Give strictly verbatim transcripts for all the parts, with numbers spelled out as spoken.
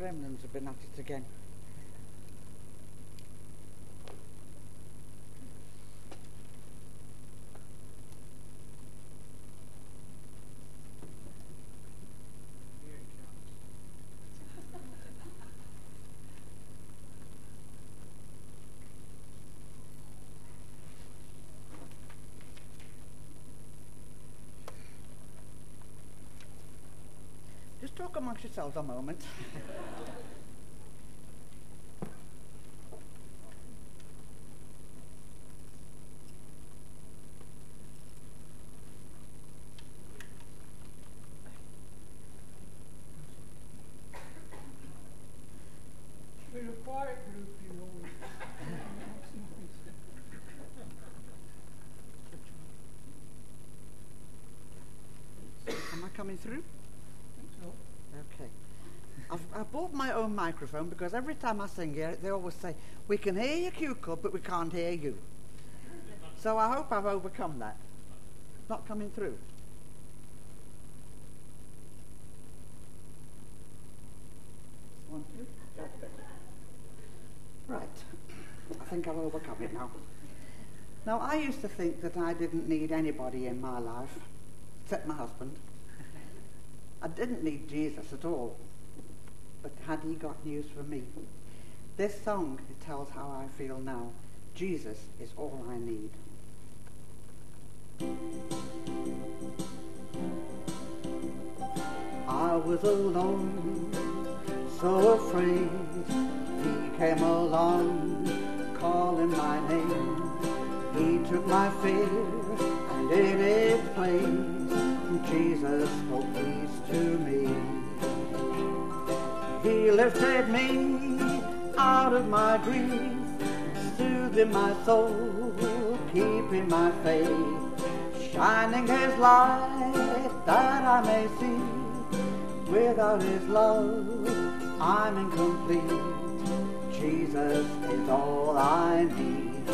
gremlins have been at it again. Just talk amongst yourselves a moment. We're a quiet group, you know. Am I coming through? So, Okay. I've, I bought my own microphone because every time I sing here, they always say, we can hear you, Q-Cub, but we can't hear you. So I hope I've overcome that. It's not coming through. One, two. Right. I think I've overcome it now. Now, I used to think that I didn't need anybody in my life, except my husband. I didn't need Jesus at all. But had he got news for me? This song, it tells how I feel now. Jesus is all I need. I was alone, so afraid. He came along, calling my name. He took my fear and in its place, Jesus spoke peace to me. He lifted me out of my grief, soothing my soul, keeping my faith, shining his light that I may see. Without his love, I'm incomplete. Jesus is all I need.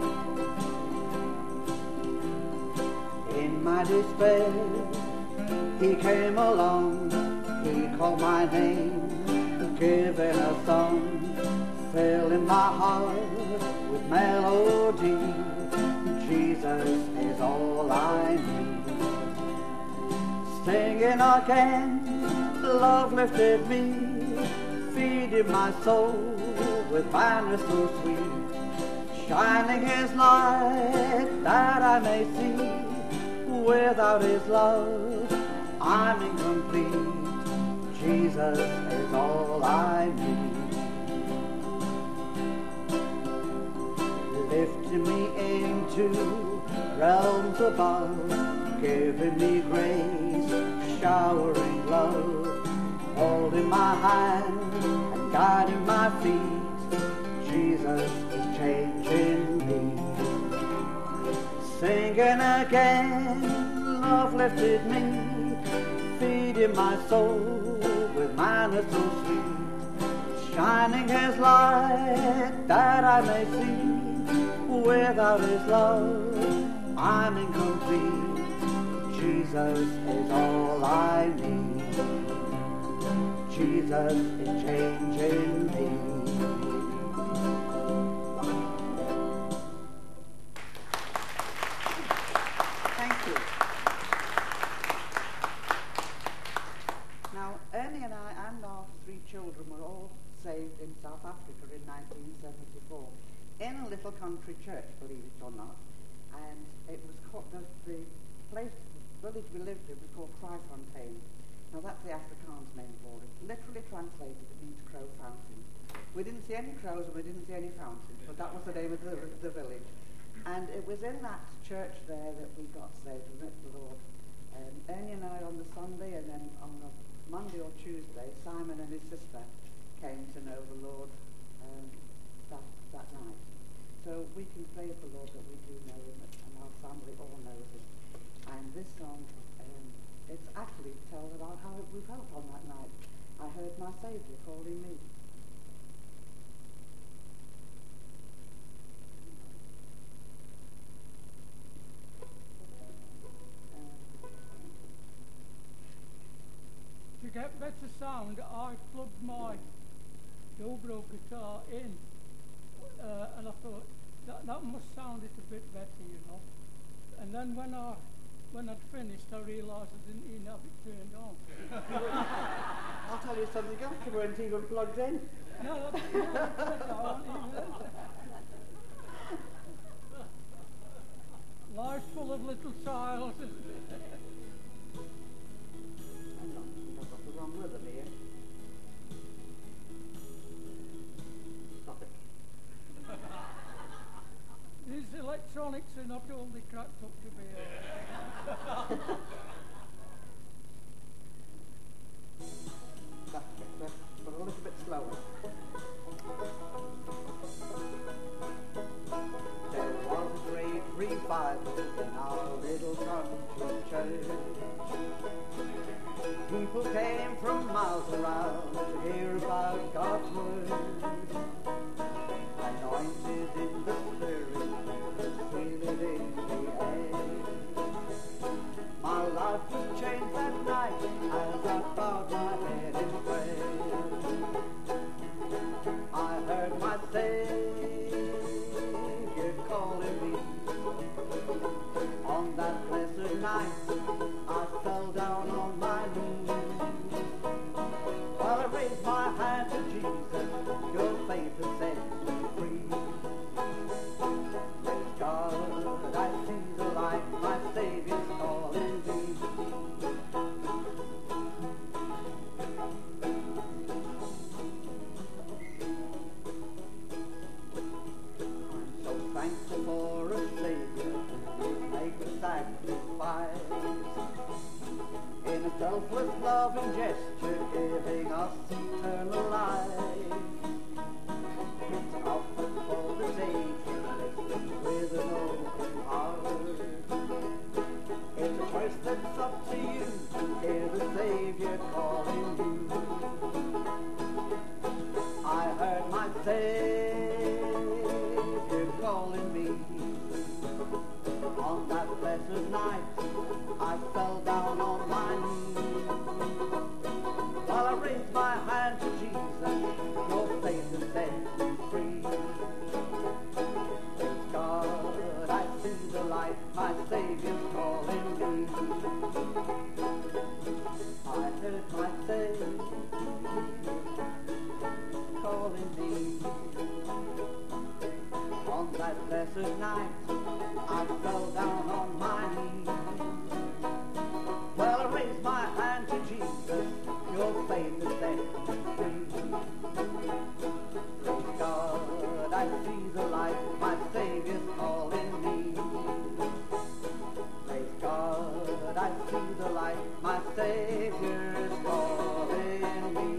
In my despair, he came along, he called my name, giving a song, filling my heart with melody. Jesus is all I need. Singing again, love lifted me, feeding my soul with banners so sweet, shining his light that I may see. Without his love, I'm incomplete. Jesus is all I need. Lifting me into realms above, giving me grace, showering love, holding my hand and guiding my feet. Jesus is changing me. Singing again, love lifted me, feeding my soul with manna so sweet, shining his light that I may see. Without his love, I'm incomplete. Jesus is all I need. Jesus is changing me. Thank you. Now, Ernie and I and our three children were all saved in South Africa in nineteen seventy-four in a little country church, believe it or not. And it was called, the, the place, the village we lived in was called Kraaifontein. Now that's the Afrikaans name for it. Literally translated, it means crow fountain. We didn't see any crows and we didn't see any fountains, but that was the name of the, the village. And it was in that church there that we got saved, we met the Lord. Um, Ernie and I on the Sunday, and then on the Monday or Tuesday, Simon and his sister came to know the Lord um, that, that night. So we can praise the Lord that we do know him, and our family all knows him. And this song, um, it's actually tells about how we felt on that night. I heard my Saviour calling me. to get better sound, I plugged my dobro guitar in, uh, and I thought that that must sound it a bit better, you know. And then when I when I'd finished, I realised I didn't even have it turned on. I'll tell you something else, you weren't even plugged in. No, that's, no, that's, I wasn't even. Life's full of little trials. Hang on, I've got the wrong rhythm here. Stop it. These electronics are not all they cracked up to be. That's better, but a little bit slower. There was a great revival in our little country church. People came from miles around to hear about God's word. Anointed in the Spirit, healed in the air. My life was changed that night as I bowed my head in prayer. I heard my Savior calling me. On that blessed night, I fell down on my knees. While I raised my hand to Jesus, your faith has set me free. Praise God, I see the light, my Savior's calling me. I'm so thankful for a Savior who made the sacrifice. In a selfless loving gesture, giving us eternal life. It's an offer for the Savior, listening with an open heart. It's a choice that's up to you, hear the Savior calling you. I heard my Savior calling me. On that blessed night, I fell down on my knees. While I raised my hand to Jesus, your faith has set me free. Praise God, I see the light, my Savior's calling me. I heard my Savior calling me. On that blessed night, I fell down on my knees. Well, I raised my hand to Jesus, your faith has set me free. Praise God, I see the light, my Savior's calling me. Praise God, I see the light, my Savior's calling me.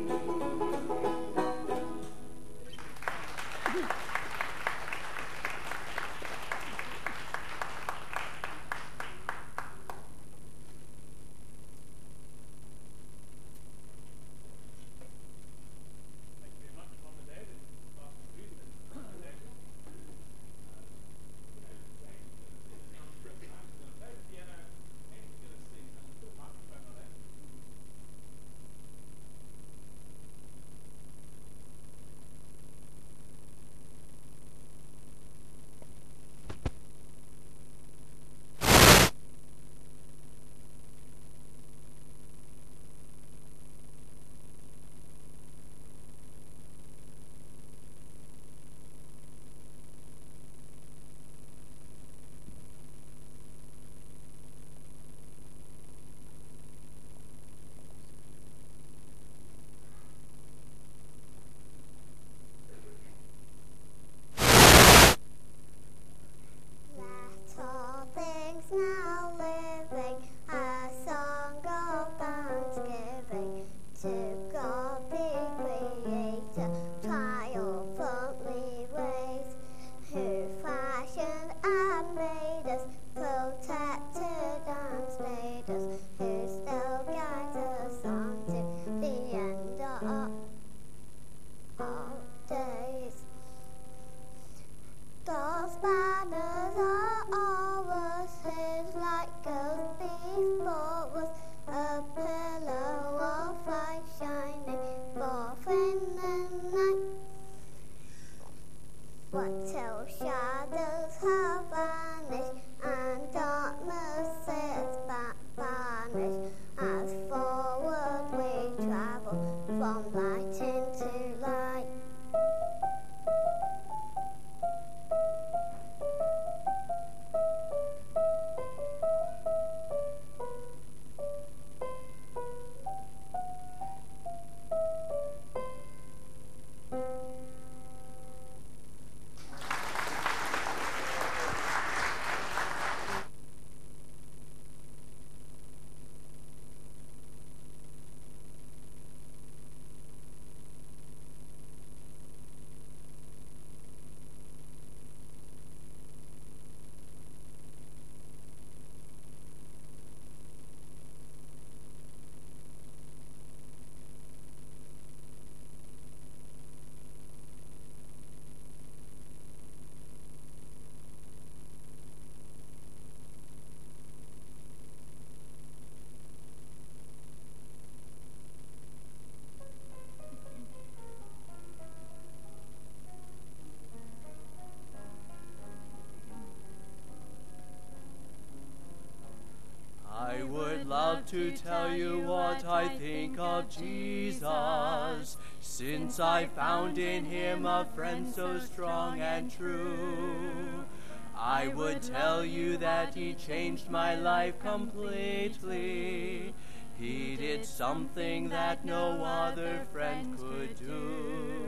love to tell you what I think of Jesus, since I found in him a friend so strong and true. I would tell you that he changed my life completely. He did something that no other friend could do.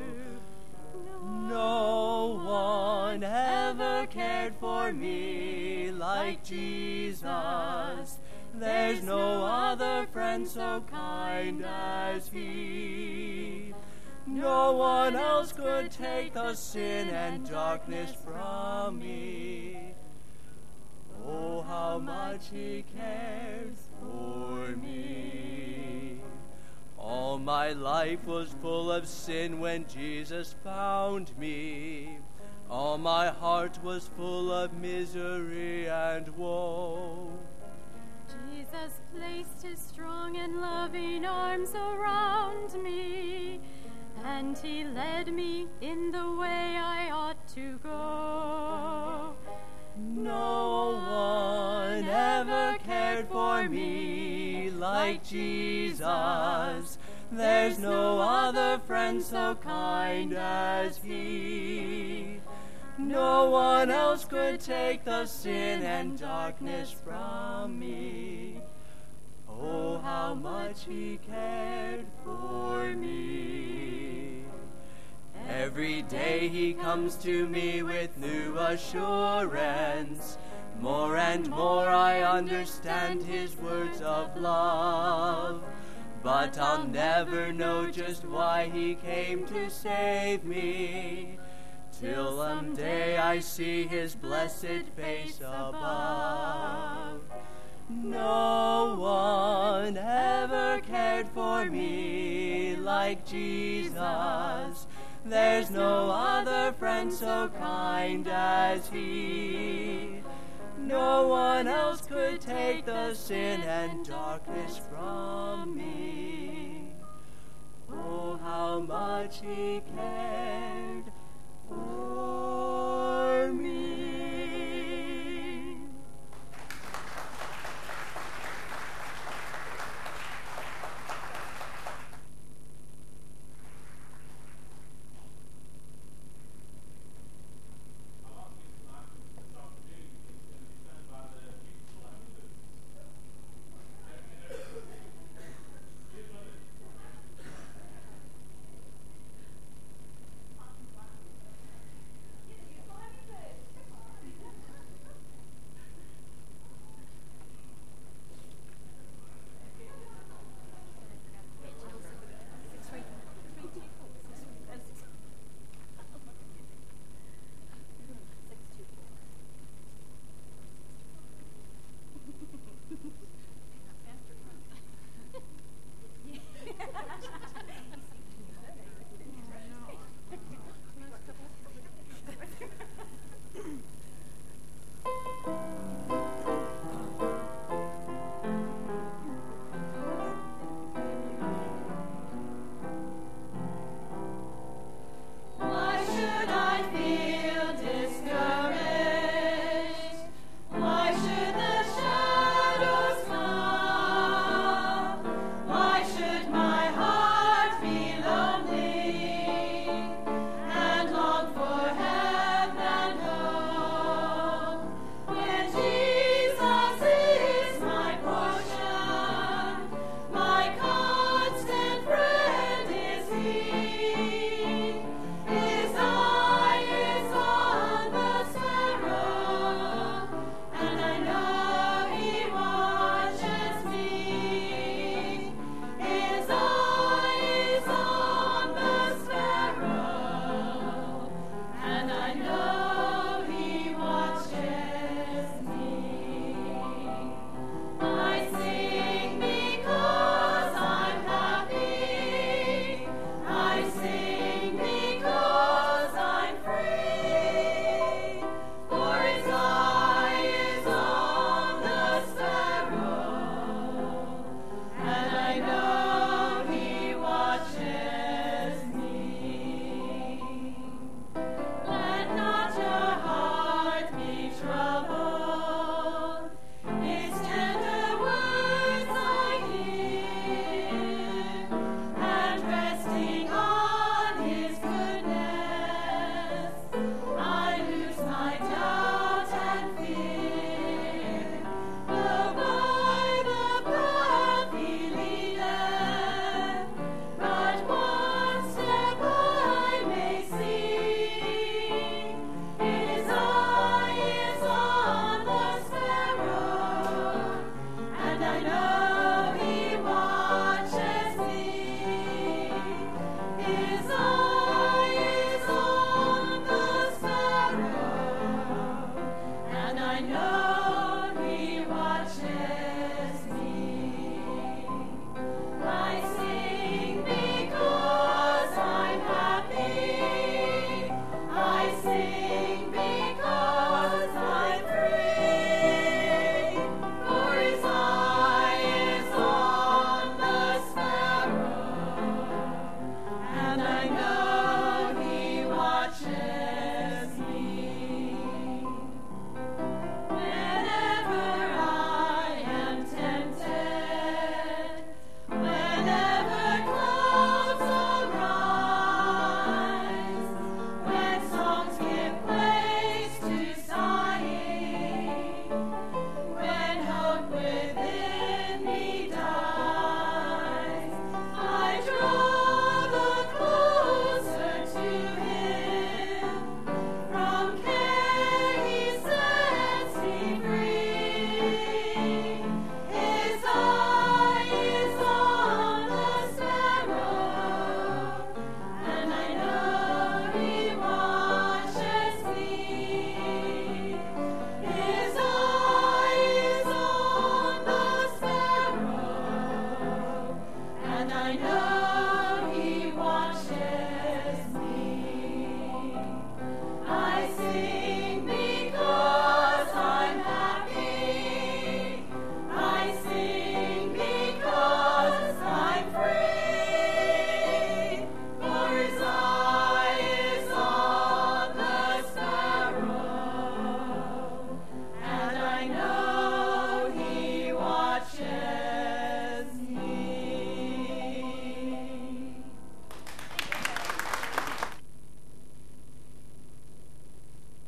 No one ever cared for me like Jesus. There's no other friend so kind as he. No one else could take the sin and darkness from me. Oh, how much he cares for me. All my life was full of sin when Jesus found me. All my heart was full of misery and woe. Jesus placed his strong and loving arms around me, and he led me in the way I ought to go. No one ever cared for me like Jesus. There's no other friend so kind as he. No one else could take the sin and darkness from me. Oh, how much he cared for me. Every day he comes to me with new assurance. More and more I understand his words of love. But I'll never know just why he came to save me, till someday I see his blessed face above. No one ever cared for me like Jesus. There's no other friend so kind as he. No one else could take the sin and darkness from me. Oh, how much he cares